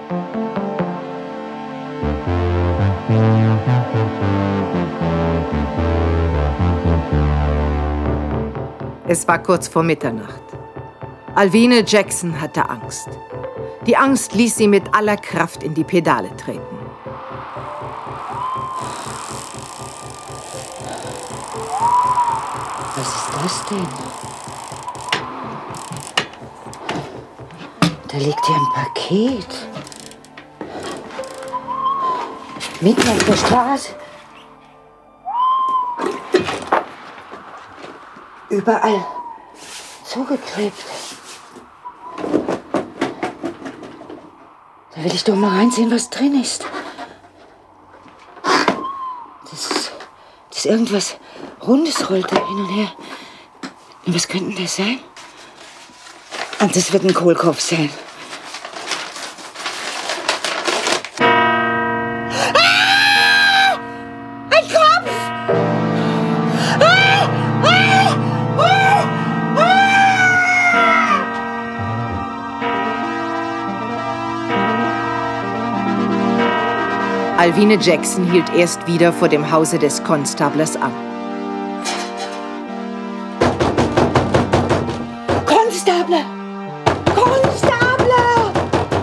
Es war kurz vor Mitternacht. Alvine Jackson hatte Angst. Die Angst ließ sie mit aller Kraft in die Pedale treten. Was ist das denn? Da liegt hier ein Paket. Mitten auf der Straße. Überall zugeklebt. Da will ich doch mal reinsehen, was drin ist. Das ist irgendwas Rundes, rollt da hin und her. Und was könnte denn das sein? Und das wird ein Kohlkopf sein. Alvine Jackson hielt erst wieder vor dem Hause des Constablers an. Constable! Constable!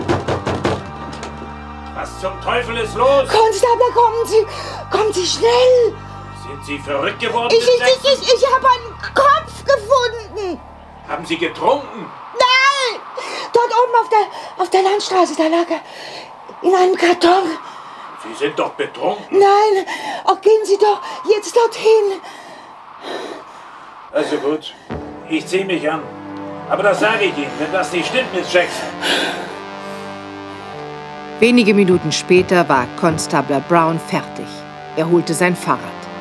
Was zum Teufel ist los? Constable, kommen Sie schnell! Sind Sie verrückt geworden? Ich habe einen Kopf gefunden! Haben Sie getrunken? Nein! Dort oben auf der Landstraße, da lag er in einem Karton. Sie sind doch betrunken. Nein, auch gehen Sie doch jetzt dorthin. Also gut, ich ziehe mich an. Aber das sage ich Ihnen, wenn das nicht stimmt, Miss Jackson. Wenige Minuten später war Constable Brown fertig. Er holte sein Fahrrad.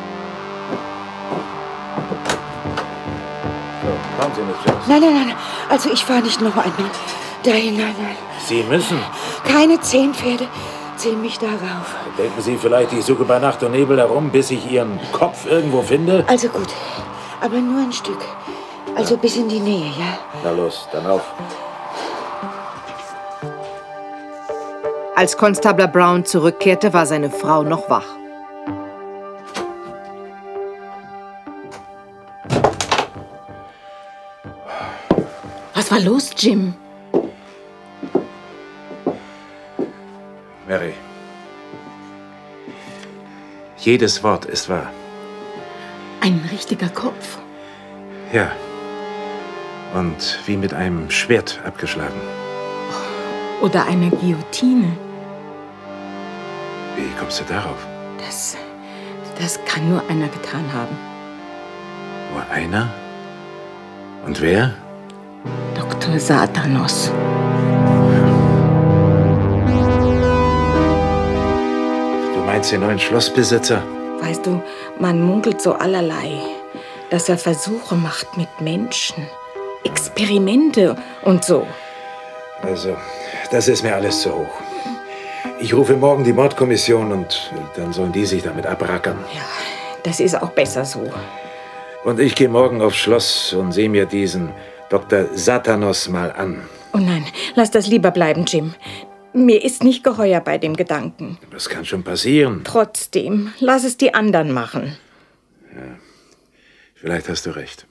So, kommen Sie, Miss Jackson. Nein. Also ich fahre nicht noch einmal dahin, nein. Sie müssen. Keine 10 Pferde ziehen mich darauf. Denken Sie vielleicht, ich suche bei Nacht und Nebel herum, bis ich Ihren Kopf irgendwo finde? Also gut, aber nur ein Stück. Also bis in die Nähe, ja? Na los, dann auf. Als Constable Brown zurückkehrte, war seine Frau noch wach. Was war los, Jim? Mary, jedes Wort ist wahr. Ein richtiger Kopf. Ja. Und wie mit einem Schwert abgeschlagen. Oder eine Guillotine. Wie kommst du darauf? Das kann nur einer getan haben. Nur einer? Und wer? Dr. Satanos. Du meinst den neuen Schlossbesitzer? Weißt du, man munkelt so allerlei, dass er Versuche macht mit Menschen, Experimente und so. Also, das ist mir alles zu hoch. Ich rufe morgen die Mordkommission und dann sollen die sich damit abrackern. Ja, das ist auch besser so. Und ich gehe morgen aufs Schloss und sehe mir diesen Dr. Satanos mal an. Oh nein, lass das lieber bleiben, Jim. Mir ist nicht geheuer bei dem Gedanken. Das kann schon passieren. Trotzdem, lass es die anderen machen. Ja, vielleicht hast du recht.